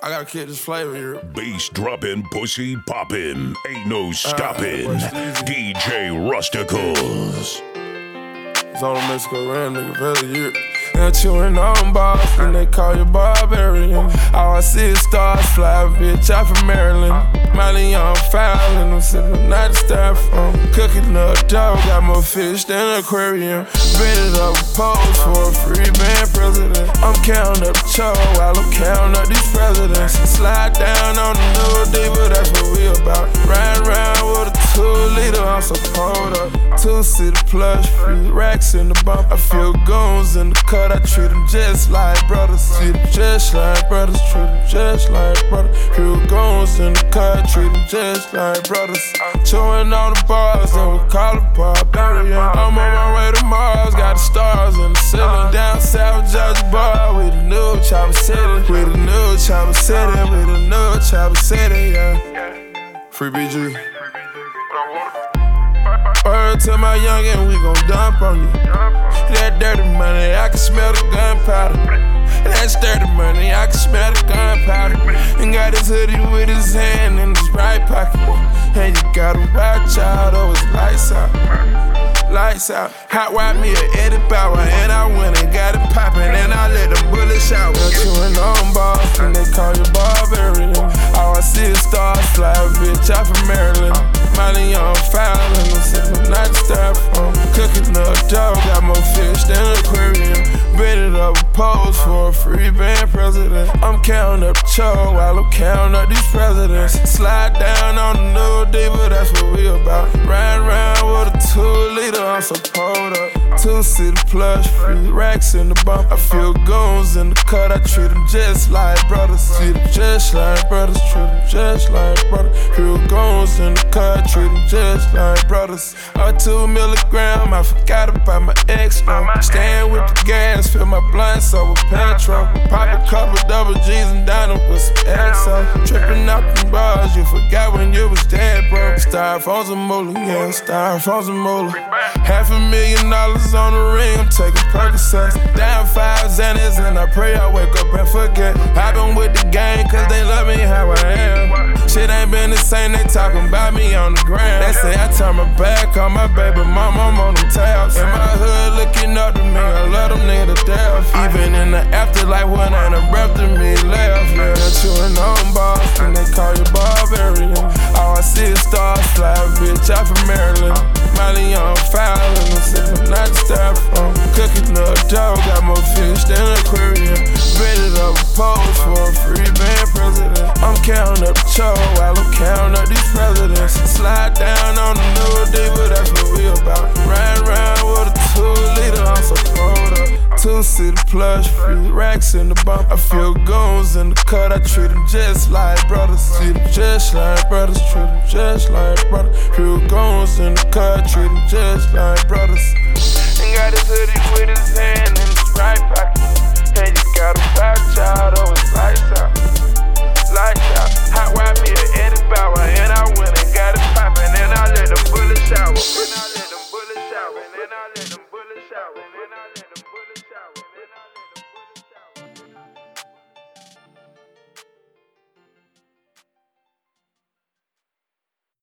I gotta kick this flavor here. Bass dropping, pussy popping, ain't no stopping. DJ Rusticals. It's on the Mexico Ram, nigga, for the year. They're chewing on bars, and they call you barbarian. All I see is stars fly, bitch, I'm from Maryland. Miley on fire, and I'm sipping not the styrofoam. Cooking up dough, got more fish than an aquarium. Bedded up a pose for a free band president. I'm counting up the cho while I'm counting up these presidents. Slide down on the new diva, that's what we about. Riding around with a 2-liter, I'm so pulled up. 2-seater plush, free racks in the bump. I feel goons in the cut, I treat them just like brothers. Treat them just like brothers, treat them just like brothers. Feel goons in the cut, treat them just like brothers. Chewing on the bars, then we call it barbarian. I'm on my way to Mars, got the stars in the ceiling. Down south, Georgia bar, we the new Chopper City. We the new Chopper City, we the new Chopper City, yeah. Free BG. Word to my youngin', we gon' dump on you. That dirty money, I can smell the gunpowder. That's dirty money, I can smell the gunpowder. And got his hoodie with his hand in his right pocket. And you gotta watch out, oh, it's lights out. Lights out. Hot wipe me a Eddie Bauer, and I went and got it poppin', and I let them bullets shout. They're chewing on bars, and they call you barbarian. All I see is stars fly, bitch, I'm from Maryland. Miley on fire, and I'm sipping not the styrofoam. Cooking up dough, got more fish than an aquarium. Bedded up a pose for a free band president. I'm counting up the cho while I'm counting up these presidents. Slide down on the new diva, that's what we about. Riding around with a 2-liter, I'm so pulled up. 2-seater plush, free racks in the bump. I feel goons in the cut, I treat them just like brothers. Treat them just like brothers, treat them just like brothers. Feel goons in the cut, treat them just like brothers. 2 milligrams, I forgot about my ex now. Staying with the gas, fill my blunts up with petrol. Pop a couple double G's and down them with some XO. Tripping out them bars, you forgot when you was dead, bro. Styrofoam's a moolah, yeah, styrofoam's a moolah. $500,000 on the ring, I'm taking Percocets. Down 5 Xanax and I pray I wake up and forget. I been with the gang cause they love me how I am. Shit ain't been the same, they talking about me on the gram. They say I turn my back on my baby mama, I'm on them tabs. In my hood looking up to me, I love them niggas to death. Even in the afterlife when I done breath to me left. Yeah, they're chewing on bars and they call you barbarian. All I see is stars fly, bitch, I'm from Maryland. Miley on fire, and I'm sipping not the styrofoam. Cooking up dough, got more fish than an aquarium. Bedded up a pose for a free band president. I'm counting up the cho while I'm counting up these presidents. Slide down on the new diva, that's what we about. Riding around with a 2-liter, I'm so pulled up. 2-seater plush, free racks in the bump. I feel goons in the cut, I treat them just like brothers. Treat them just like brothers, treat them just like brothers. Feel goons in the cut, treat them just like brothers. And got his hoodie with his hand in his right pocket. And you gotta watch out, oh, it's lights out. Lights out. Hot wipe me a Eddie Bauer, and I went and got it poppin', and I let the bullets shower.